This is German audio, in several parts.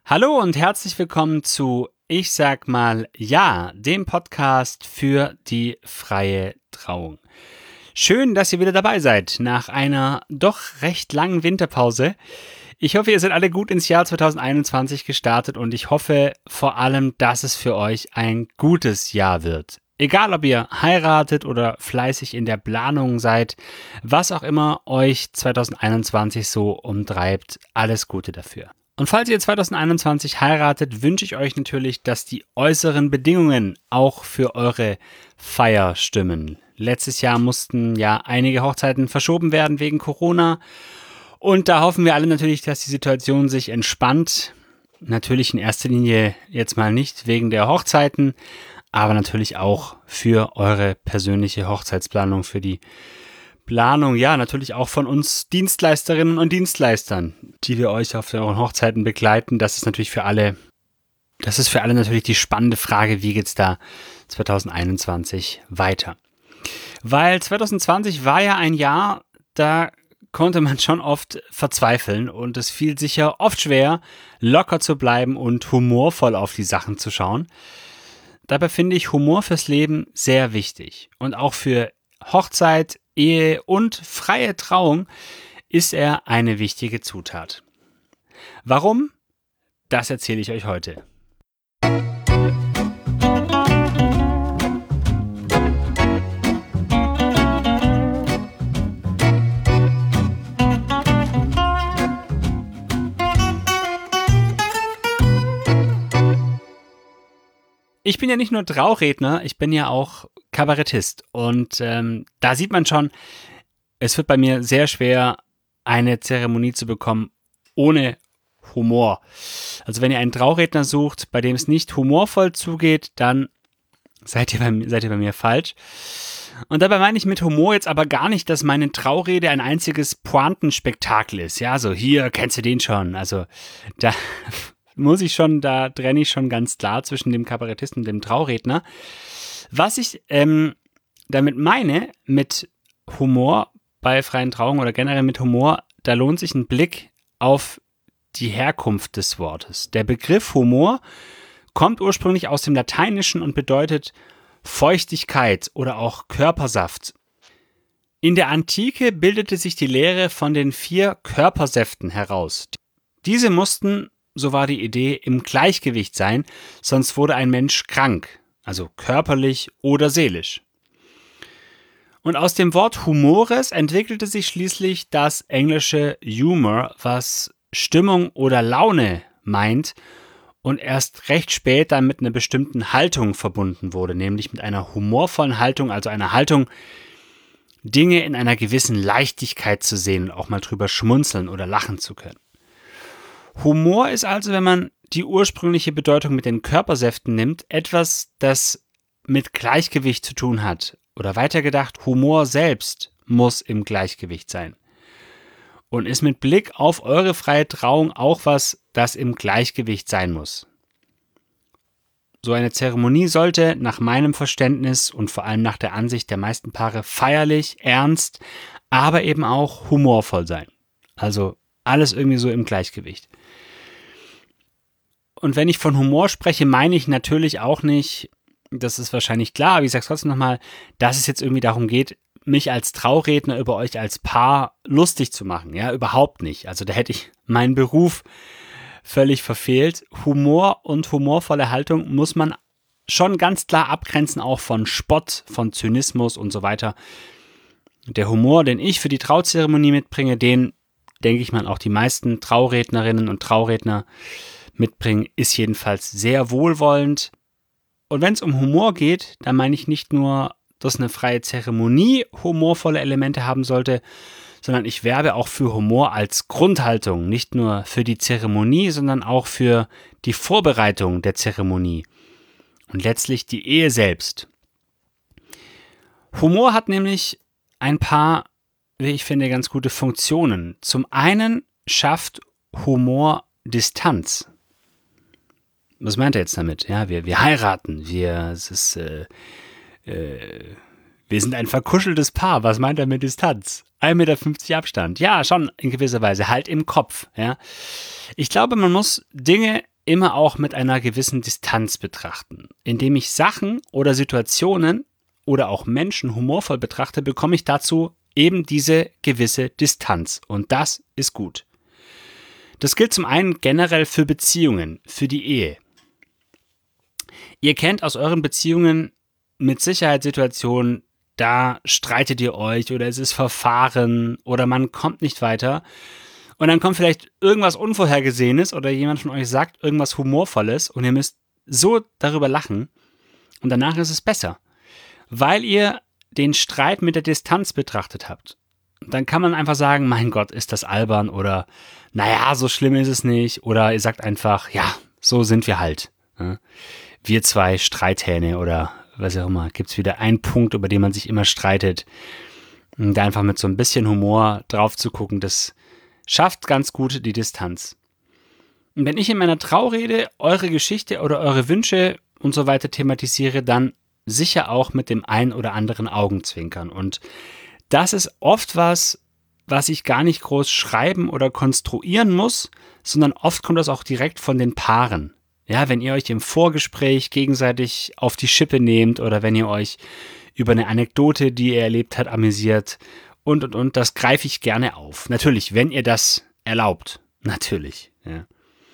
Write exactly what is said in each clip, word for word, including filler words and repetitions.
Hallo und herzlich willkommen zu Ich sag mal ja, dem Podcast für die freie Trauung. Schön, dass ihr wieder dabei seid nach einer doch recht langen Winterpause. Ich hoffe, ihr seid alle gut ins Jahr zwanzig einundzwanzig gestartet und ich hoffe vor allem, dass es für euch ein gutes Jahr wird. Egal, ob ihr heiratet oder fleißig in der Planung seid, was auch immer euch zwanzig einundzwanzig so umtreibt, alles Gute dafür. Und falls ihr zwanzig einundzwanzig heiratet, wünsche ich euch natürlich, dass die äußeren Bedingungen auch für eure Feier stimmen. Letztes Jahr mussten ja einige Hochzeiten verschoben werden wegen Corona. Und da hoffen wir alle natürlich, dass die Situation sich entspannt. Natürlich in erster Linie jetzt mal nicht wegen der Hochzeiten, aber natürlich auch für eure persönliche Hochzeitsplanung, für die Planung, ja, natürlich auch von uns Dienstleisterinnen und Dienstleistern, die wir euch auf euren Hochzeiten begleiten. Das ist natürlich für alle, das ist für alle natürlich die spannende Frage, wie geht's da zwanzig einundzwanzig weiter? Weil zwanzig zwanzig war ja ein Jahr, da konnte man schon oft verzweifeln und es fiel sicher oft schwer, locker zu bleiben und humorvoll auf die Sachen zu schauen. Dabei finde ich Humor fürs Leben sehr wichtig und auch für Hochzeit, Ehe und freie Trauung ist er eine wichtige Zutat. Warum? Das erzähle ich euch heute. Ich bin ja nicht nur Trauredner, ich bin ja auch Kabarettist und ähm, da sieht man schon, es wird bei mir sehr schwer, eine Zeremonie zu bekommen ohne Humor. Also wenn ihr einen Trauredner sucht, bei dem es nicht humorvoll zugeht, dann seid ihr bei, seid ihr bei mir falsch. Und dabei meine ich mit Humor jetzt aber gar nicht, dass meine Traurede ein einziges Pointenspektakel ist. Ja, so hier, kennst du den schon? Also da muss ich schon, da trenne ich schon ganz klar zwischen dem Kabarettisten und dem Trauredner. Was ich ähm, damit meine, mit Humor bei freien Trauungen oder generell mit Humor, da lohnt sich ein Blick auf die Herkunft des Wortes. Der Begriff Humor kommt ursprünglich aus dem Lateinischen und bedeutet Feuchtigkeit oder auch Körpersaft. In der Antike bildete sich die Lehre von den vier Körpersäften heraus. Diese mussten, so war die Idee, im Gleichgewicht sein, sonst wurde ein Mensch krank, also körperlich oder seelisch. Und aus dem Wort Humores entwickelte sich schließlich das englische Humor, was Stimmung oder Laune meint und erst recht spät dann mit einer bestimmten Haltung verbunden wurde, nämlich mit einer humorvollen Haltung, also einer Haltung, Dinge in einer gewissen Leichtigkeit zu sehen und auch mal drüber schmunzeln oder lachen zu können. Humor ist also, wenn man die ursprüngliche Bedeutung mit den Körpersäften nimmt, etwas, das mit Gleichgewicht zu tun hat. Oder weiter gedacht, Humor selbst muss im Gleichgewicht sein. Und ist mit Blick auf eure freie Trauung auch was, das im Gleichgewicht sein muss. So eine Zeremonie sollte nach meinem Verständnis und vor allem nach der Ansicht der meisten Paare feierlich, ernst, aber eben auch humorvoll sein. Also alles irgendwie so im Gleichgewicht. Und wenn ich von Humor spreche, meine ich natürlich auch nicht, das ist wahrscheinlich klar, aber ich sage es trotzdem nochmal, dass es jetzt irgendwie darum geht, mich als Trauredner über euch als Paar lustig zu machen. Ja, überhaupt nicht. Also da hätte ich meinen Beruf völlig verfehlt. Humor und humorvolle Haltung muss man schon ganz klar abgrenzen, auch von Spott, von Zynismus und so weiter. Der Humor, den ich für die Trauzeremonie mitbringe, den denke ich mal auch die meisten Traurednerinnen und Trauredner mitbringen, ist jedenfalls sehr wohlwollend. Und wenn es um Humor geht, dann meine ich nicht nur, dass eine freie Zeremonie humorvolle Elemente haben sollte, sondern ich werbe auch für Humor als Grundhaltung, nicht nur für die Zeremonie, sondern auch für die Vorbereitung der Zeremonie und letztlich die Ehe selbst. Humor hat nämlich ein paar, wie ich finde, ganz gute Funktionen. Zum einen schafft Humor Distanz. Was meint er jetzt damit? Ja, wir, wir heiraten, wir, es ist, äh, äh, wir sind ein verkuscheltes Paar. Was meint er mit Distanz? ein Meter fünfzig Abstand. Ja, schon in gewisser Weise, halt im Kopf. Ja. Ich glaube, man muss Dinge immer auch mit einer gewissen Distanz betrachten. Indem ich Sachen oder Situationen oder auch Menschen humorvoll betrachte, bekomme ich dazu eben diese gewisse Distanz. Und das ist gut. Das gilt zum einen generell für Beziehungen, für die Ehe. Ihr kennt aus euren Beziehungen mit Sicherheit Situationen, da streitet ihr euch oder es ist Verfahren oder man kommt nicht weiter. Und dann kommt vielleicht irgendwas Unvorhergesehenes oder jemand von euch sagt irgendwas Humorvolles und ihr müsst so darüber lachen und danach ist es besser, weil ihr den Streit mit der Distanz betrachtet habt. Dann kann man einfach sagen, mein Gott, ist das albern oder naja, so schlimm ist es nicht oder ihr sagt einfach, ja, so sind wir halt. Wir zwei Streithähne oder was auch immer. Gibt es wieder einen Punkt, über den man sich immer streitet. Und da einfach mit so ein bisschen Humor drauf zu gucken, das schafft ganz gut die Distanz. Und wenn ich in meiner Traurede eure Geschichte oder eure Wünsche und so weiter thematisiere, dann sicher auch mit dem ein oder anderen Augenzwinkern. Und das ist oft was, was ich gar nicht groß schreiben oder konstruieren muss, sondern oft kommt das auch direkt von den Paaren. Ja, wenn ihr euch im Vorgespräch gegenseitig auf die Schippe nehmt oder wenn ihr euch über eine Anekdote, die ihr erlebt habt, amüsiert und, und, und, das greife ich gerne auf. Natürlich, wenn ihr das erlaubt. Natürlich, ja.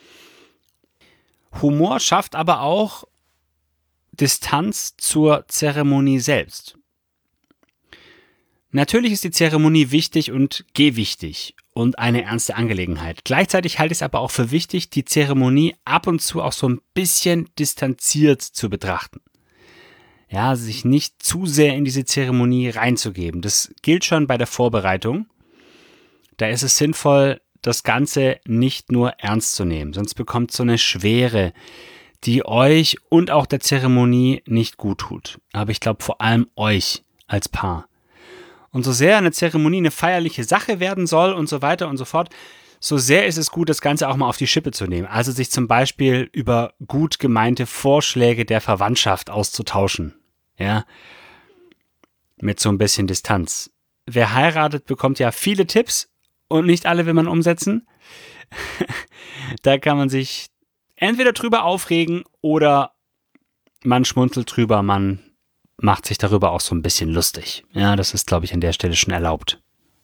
Humor schafft aber auch Distanz zur Zeremonie selbst. Natürlich ist die Zeremonie wichtig und gewichtig und eine ernste Angelegenheit. Gleichzeitig halte ich es aber auch für wichtig, die Zeremonie ab und zu auch so ein bisschen distanziert zu betrachten. Ja, sich nicht zu sehr in diese Zeremonie reinzugeben. Das gilt schon bei der Vorbereitung. Da ist es sinnvoll, das Ganze nicht nur ernst zu nehmen, sonst bekommt so eine Schwere, die euch und auch der Zeremonie nicht gut tut. Aber ich glaube vor allem euch als Paar. Und so sehr eine Zeremonie eine feierliche Sache werden soll und so weiter und so fort, so sehr ist es gut, das Ganze auch mal auf die Schippe zu nehmen. Also sich zum Beispiel über gut gemeinte Vorschläge der Verwandtschaft auszutauschen. Ja, mit so ein bisschen Distanz. Wer heiratet, bekommt ja viele Tipps und nicht alle will man umsetzen. Da kann man sich entweder drüber aufregen oder man schmunzelt drüber, man macht sich darüber auch so ein bisschen lustig. Ja, das ist, glaube ich, an der Stelle schon erlaubt.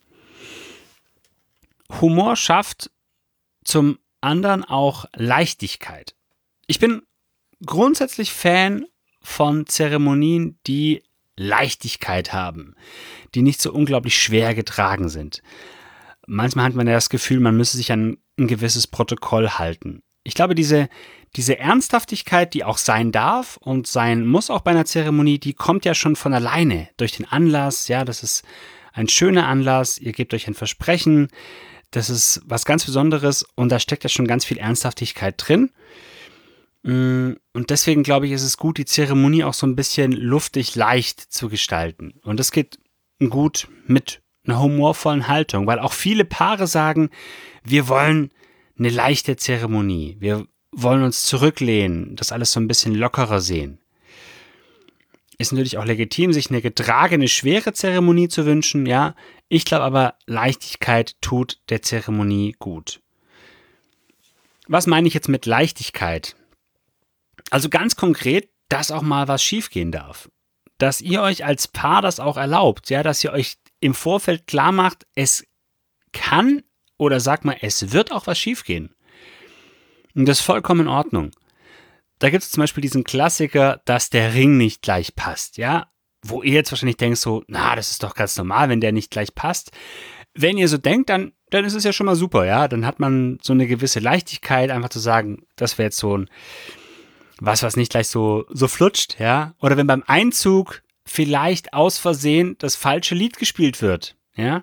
Humor schafft zum anderen auch Leichtigkeit. Ich bin grundsätzlich Fan von Zeremonien, die Leichtigkeit haben, die nicht so unglaublich schwer getragen sind. Manchmal hat man ja das Gefühl, man müsse sich an ein gewisses Protokoll halten. Ich glaube, diese, diese Ernsthaftigkeit, die auch sein darf und sein muss auch bei einer Zeremonie, die kommt ja schon von alleine durch den Anlass. Ja, das ist ein schöner Anlass, ihr gebt euch ein Versprechen, das ist was ganz Besonderes und da steckt ja schon ganz viel Ernsthaftigkeit drin. Und deswegen glaube ich, ist es gut, die Zeremonie auch so ein bisschen luftig leicht zu gestalten. Und das geht gut mit einer humorvollen Haltung, weil auch viele Paare sagen, wir wollen eine leichte Zeremonie, wir wollen uns zurücklehnen, das alles so ein bisschen lockerer sehen. Ist natürlich auch legitim, sich eine getragene, schwere Zeremonie zu wünschen, ja. Ich glaube aber, Leichtigkeit tut der Zeremonie gut. Was meine ich jetzt mit Leichtigkeit? Also ganz konkret, dass auch mal was schiefgehen darf. Dass ihr euch als Paar das auch erlaubt, ja, dass ihr euch im Vorfeld klar macht, es kann oder sag mal, es wird auch was schiefgehen. Und das ist vollkommen in Ordnung. Da gibt es zum Beispiel diesen Klassiker, dass der Ring nicht gleich passt, ja, wo ihr jetzt wahrscheinlich denkt so, na, das ist doch ganz normal, wenn der nicht gleich passt. Wenn ihr so denkt, dann, dann ist es ja schon mal super, ja, dann hat man so eine gewisse Leichtigkeit, einfach zu sagen, das wäre jetzt so ein was, was nicht gleich so, so flutscht, ja, oder wenn beim Einzug vielleicht aus Versehen das falsche Lied gespielt wird, ja.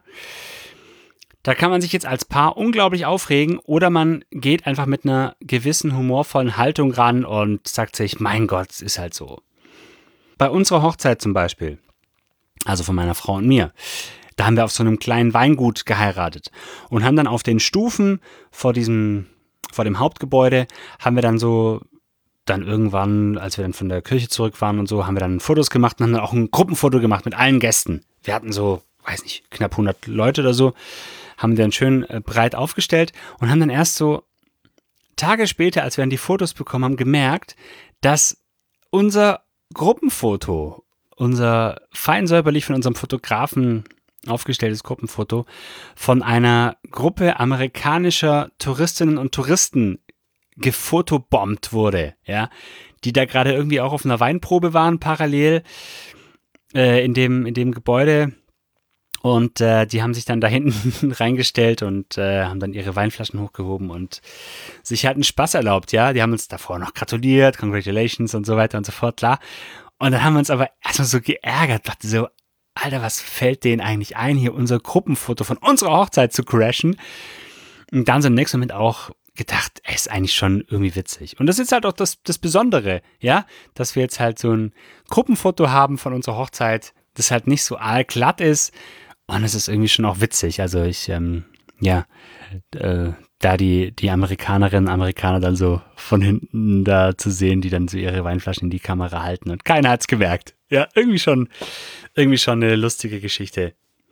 Da kann man sich jetzt als Paar unglaublich aufregen oder man geht einfach mit einer gewissen humorvollen Haltung ran und sagt sich, mein Gott, es ist halt so. Bei unserer Hochzeit zum Beispiel, also von meiner Frau und mir, da haben wir auf so einem kleinen Weingut geheiratet und haben dann auf den Stufen vor diesem, vor dem Hauptgebäude, haben wir dann so, dann irgendwann, als wir dann von der Kirche zurück waren und so, haben wir dann Fotos gemacht und haben dann auch ein Gruppenfoto gemacht mit allen Gästen. Wir hatten so, weiß nicht, knapp hundert Leute oder so, haben dann schön äh, breit aufgestellt und haben dann erst so Tage später, als wir dann die Fotos bekommen haben, gemerkt, dass unser Gruppenfoto, unser fein säuberlich von unserem Fotografen aufgestelltes Gruppenfoto von einer Gruppe amerikanischer Touristinnen und Touristen gefotobombt wurde, ja, die da gerade irgendwie auch auf einer Weinprobe waren, parallel äh, in dem, in dem Gebäude. Und äh, die haben sich dann da hinten reingestellt und äh, haben dann ihre Weinflaschen hochgehoben und sich halt einen Spaß erlaubt, ja. Die haben uns davor noch gratuliert, congratulations und so weiter und so fort, klar. Und dann haben wir uns aber erstmal so geärgert, dachte so, Alter, was fällt denen eigentlich ein, hier unser Gruppenfoto von unserer Hochzeit zu crashen? Und dann so im nächsten Moment auch gedacht, ey, ist eigentlich schon irgendwie witzig. Und das ist halt auch das, das Besondere, ja, dass wir jetzt halt so ein Gruppenfoto haben von unserer Hochzeit, das halt nicht so aalglatt ist. Und es ist irgendwie schon auch witzig. Also ich, ähm, ja, äh, da die, die Amerikanerinnen und Amerikaner dann so von hinten da zu sehen, die dann so ihre Weinflaschen in die Kamera halten und keiner hat's gemerkt. Ja, irgendwie schon, irgendwie schon eine lustige Geschichte.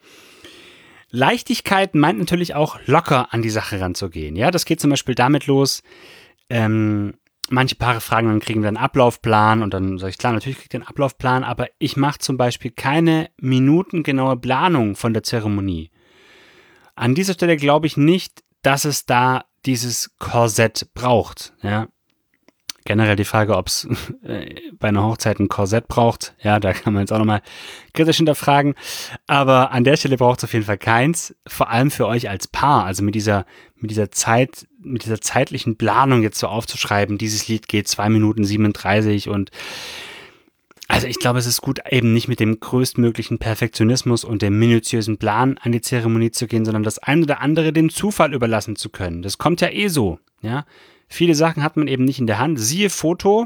Leichtigkeit meint natürlich auch locker an die Sache ranzugehen. Ja, das geht zum Beispiel damit los, ähm, manche Paare fragen, dann kriegen wir einen Ablaufplan und dann sage ich, klar, natürlich kriegt ihr einen Ablaufplan, aber ich mache zum Beispiel keine minutengenaue Planung von der Zeremonie. An dieser Stelle glaube ich nicht, dass es da dieses Korsett braucht. Ja. Generell die Frage, ob es äh, bei einer Hochzeit ein Korsett braucht, ja, da kann man jetzt auch nochmal kritisch hinterfragen, aber an der Stelle braucht es auf jeden Fall keins, vor allem für euch als Paar, also mit dieser, mit dieser Zeit, mit dieser zeitlichen Planung jetzt so aufzuschreiben, dieses Lied geht zwei Minuten siebenunddreißig und also ich glaube, es ist gut, eben nicht mit dem größtmöglichen Perfektionismus und dem minutiösen Plan an die Zeremonie zu gehen, sondern das ein oder andere dem Zufall überlassen zu können. Das kommt ja eh so, ja. Viele Sachen hat man eben nicht in der Hand. Siehe Foto,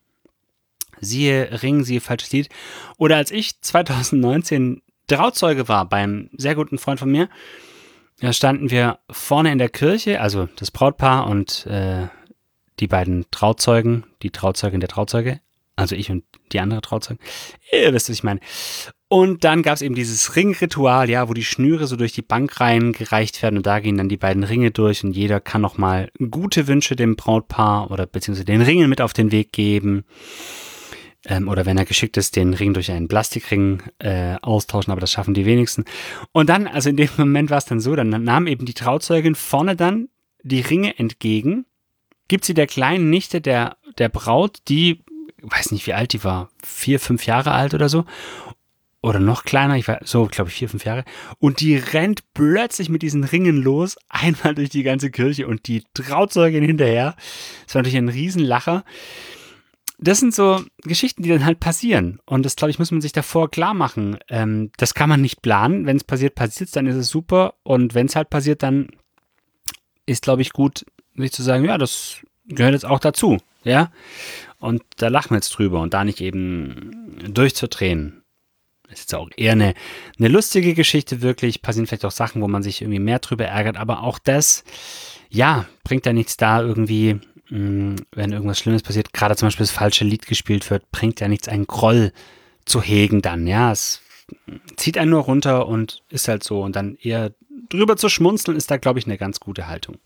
siehe Ring, siehe falsches Lied. Oder als ich zwanzig neunzehn Trauzeuge war bei einem sehr guten Freund von mir, da standen wir vorne in der Kirche, also das Brautpaar und äh, die beiden Trauzeugen, die Trauzeugin der Trauzeuge, also ich und die andere Trauzeugen. Ihr wisst, was ich meine. Und dann gab es eben dieses Ringritual, ja, wo die Schnüre so durch die Bank reingereicht werden und da gehen dann die beiden Ringe durch und jeder kann nochmal gute Wünsche dem Brautpaar oder beziehungsweise den Ringen mit auf den Weg geben. Ähm, oder wenn er geschickt ist, den Ring durch einen Plastikring äh, austauschen, aber das schaffen die wenigsten. Und dann, also in dem Moment war es dann so, dann nahm eben die Trauzeugin vorne dann die Ringe entgegen, gibt sie der kleinen Nichte der, der Braut, die, weiß nicht wie alt die war, vier, fünf Jahre alt oder so, oder noch kleiner, ich war so, glaube ich, vier, fünf Jahre. Und die rennt plötzlich mit diesen Ringen los, einmal durch die ganze Kirche und die Trauzeugin hinterher. Das war natürlich ein Riesenlacher. Das sind so Geschichten, die dann halt passieren. Und das, glaube ich, muss man sich davor klar machen. Ähm, das kann man nicht planen. Wenn es passiert, passiert es, dann ist es super. Und wenn es halt passiert, dann ist, glaube ich, gut, sich zu sagen, ja, das gehört jetzt auch dazu. Ja. Und da lachen wir jetzt drüber und da nicht eben durchzudrehen. Das ist jetzt auch eher eine, eine lustige Geschichte, wirklich. Passieren vielleicht auch Sachen, wo man sich irgendwie mehr drüber ärgert. Aber auch das, ja, bringt ja nichts da irgendwie, mh, wenn irgendwas Schlimmes passiert. Gerade zum Beispiel das falsche Lied gespielt wird, bringt ja nichts, einen Groll zu hegen dann. Ja, es zieht einen nur runter und ist halt so. Und dann eher drüber zu schmunzeln, ist da, glaube ich, eine ganz gute Haltung.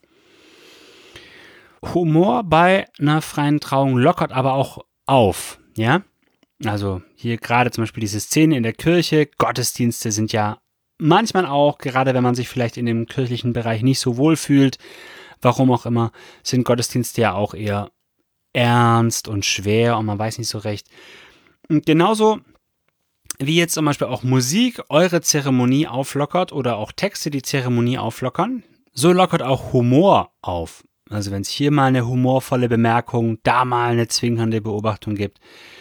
Humor bei einer freien Trauung lockert aber auch auf, ja. Also hier gerade zum Beispiel diese Szene in der Kirche, Gottesdienste sind ja manchmal auch, gerade wenn man sich vielleicht in dem kirchlichen Bereich nicht so wohl fühlt, warum auch immer, sind Gottesdienste ja auch eher ernst und schwer und man weiß nicht so recht. Und genauso wie jetzt zum Beispiel auch Musik eure Zeremonie auflockert oder auch Texte die Zeremonie auflockern, so lockert auch Humor auf. Also wenn es hier mal eine humorvolle Bemerkung, da mal eine zwingende Beobachtung gibt.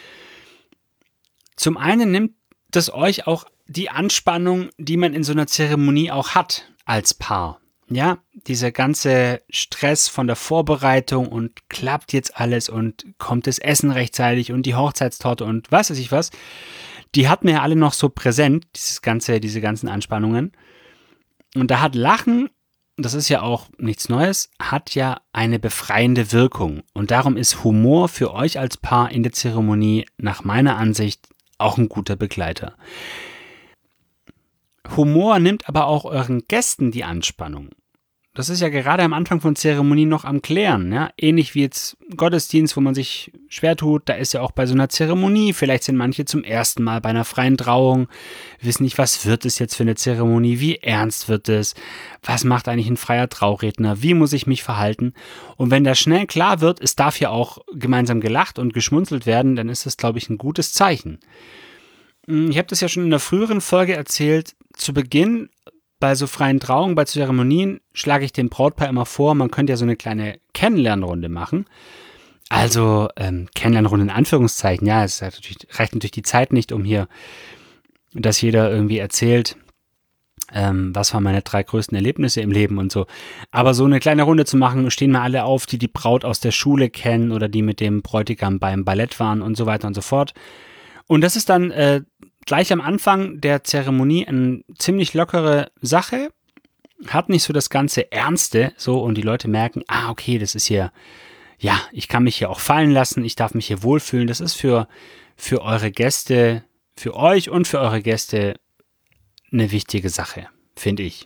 Zum einen nimmt das euch auch die Anspannung, die man in so einer Zeremonie auch hat als Paar. Ja, dieser ganze Stress von der Vorbereitung und klappt jetzt alles und kommt das Essen rechtzeitig und die Hochzeitstorte und was weiß ich was, die hatten wir ja alle noch so präsent, dieses ganze, diese ganzen Anspannungen. Und da hat Lachen, das ist ja auch nichts Neues, hat ja eine befreiende Wirkung. Und darum ist Humor für euch als Paar in der Zeremonie nach meiner Ansicht auch ein guter Begleiter. Humor nimmt aber auch euren Gästen die Anspannung. das ist ja gerade am Anfang von Zeremonien noch am Klären. Ja? Ähnlich wie jetzt Gottesdienst, wo man sich schwer tut, da ist ja auch bei so einer Zeremonie, vielleicht sind manche zum ersten Mal bei einer freien Trauung, wissen nicht, was wird es jetzt für eine Zeremonie, wie ernst wird es, was macht eigentlich ein freier Trauredner, wie muss ich mich verhalten. Und wenn da schnell klar wird, es darf ja auch gemeinsam gelacht und geschmunzelt werden, dann ist das, glaube ich, ein gutes Zeichen. Ich habe das ja schon in einer früheren Folge erzählt, zu Beginn bei so freien Trauungen, bei Zeremonien schlage ich dem Brautpaar immer vor, man könnte ja so eine kleine Kennenlernrunde machen. Also ähm, Kennenlernrunde in Anführungszeichen, ja, es natürlich, reicht natürlich die Zeit nicht, um hier, dass jeder irgendwie erzählt, ähm, was waren meine drei größten Erlebnisse im Leben und so. Aber so eine kleine Runde zu machen, stehen mal alle auf, die die Braut aus der Schule kennen oder die mit dem Bräutigam beim Ballett waren und so weiter und so fort. Und das ist dann äh, gleich am Anfang der Zeremonie eine ziemlich lockere Sache, hat nicht so das ganze Ernste so und die Leute merken, ah, okay, das ist hier, ja, ich kann mich hier auch fallen lassen, ich darf mich hier wohlfühlen. Das ist für, für eure Gäste, für euch und für eure Gäste eine wichtige Sache, finde ich.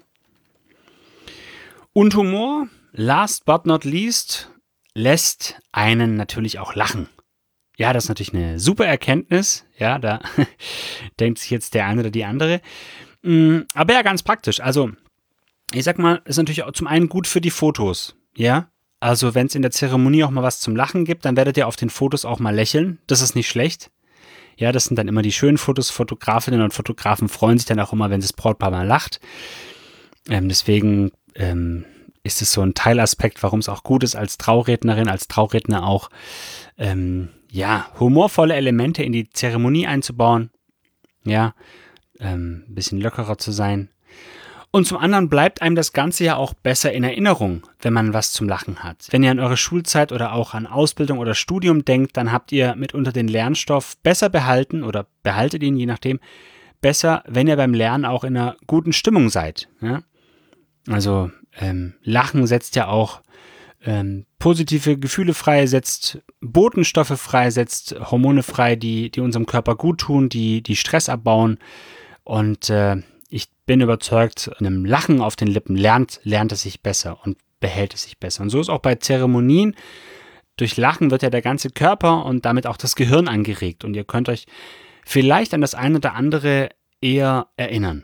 Und Humor, last but not least, lässt einen natürlich auch lachen. Ja, das ist natürlich eine super Erkenntnis. Ja, da denkt sich jetzt der eine oder die andere. Aber ja, ganz praktisch. Also, ich sag mal, ist natürlich auch zum einen gut für die Fotos. Ja, also wenn es in der Zeremonie auch mal was zum Lachen gibt, dann werdet ihr auf den Fotos auch mal lächeln. Das ist nicht schlecht. Ja, das sind dann immer die schönen Fotos. Fotografinnen und Fotografen freuen sich dann auch immer, wenn das Brautpaar mal lacht. Ähm, deswegen ähm, ist es so ein Teilaspekt, warum es auch gut ist, als Traurednerin, als Trauredner auch ähm, ja, humorvolle Elemente in die Zeremonie einzubauen, ja, ähm, ein bisschen lockerer zu sein. Und zum anderen bleibt einem das Ganze ja auch besser in Erinnerung, wenn man was zum Lachen hat. Wenn ihr an eure Schulzeit oder auch an Ausbildung oder Studium denkt, dann habt ihr mitunter den Lernstoff besser behalten oder behaltet ihn, je nachdem, besser, wenn ihr beim Lernen auch in einer guten Stimmung seid. Ja? Also ähm, Lachen setzt ja auch Ähm, positive Gefühle frei, setzt Botenstoffe frei, setzt Hormone frei, die, die unserem Körper gut tun, die, die Stress abbauen. Und äh, ich bin überzeugt, einem Lachen auf den Lippen lernt, lernt es sich besser und behält es sich besser. Und so ist auch bei Zeremonien. Durch Lachen wird ja der ganze Körper und damit auch das Gehirn angeregt. Und ihr könnt euch vielleicht an das eine oder andere eher erinnern.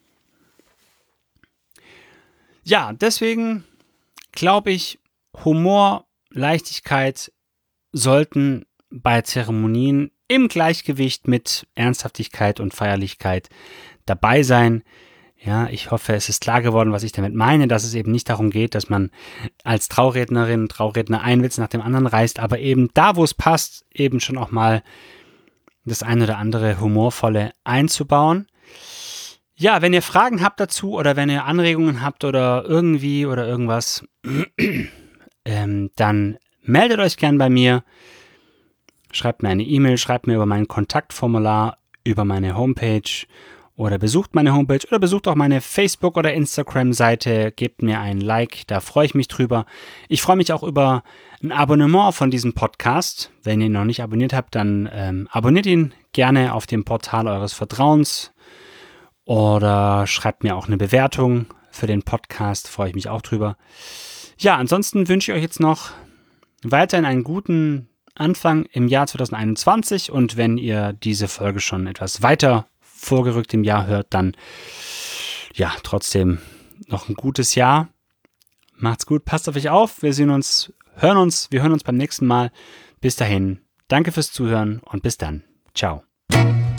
Ja, deswegen glaube ich, Humor, Leichtigkeit sollten bei Zeremonien im Gleichgewicht mit Ernsthaftigkeit und Feierlichkeit dabei sein. Ja, ich hoffe, es ist klar geworden, was ich damit meine, dass es eben nicht darum geht, dass man als Traurednerin, Trauredner einen Witz nach dem anderen reißt, aber eben da, wo es passt, eben schon auch mal das ein oder andere Humorvolle einzubauen. Ja, wenn ihr Fragen habt dazu oder wenn ihr Anregungen habt oder irgendwie oder irgendwas, ähm, dann meldet euch gern bei mir. Schreibt mir eine E-Mail, schreibt mir über mein Kontaktformular, über meine Homepage oder besucht meine Homepage oder besucht auch meine Facebook- oder Instagram-Seite. Gebt mir ein Like, da freue ich mich drüber. Ich freue mich auch über ein Abonnement von diesem Podcast. Wenn ihr ihn noch nicht abonniert habt, dann ähm, abonniert ihn gerne auf dem Portal eures Vertrauens oder schreibt mir auch eine Bewertung für den Podcast, freue ich mich auch drüber. Ja, ansonsten wünsche ich euch jetzt noch weiterhin einen guten Anfang im Jahr zwanzig einundzwanzig und wenn ihr diese Folge schon etwas weiter vorgerückt im Jahr hört, dann ja, trotzdem noch ein gutes Jahr. Macht's gut, passt auf euch auf, wir sehen uns, hören uns, wir hören uns beim nächsten Mal. Bis dahin, danke fürs Zuhören und bis dann. Ciao.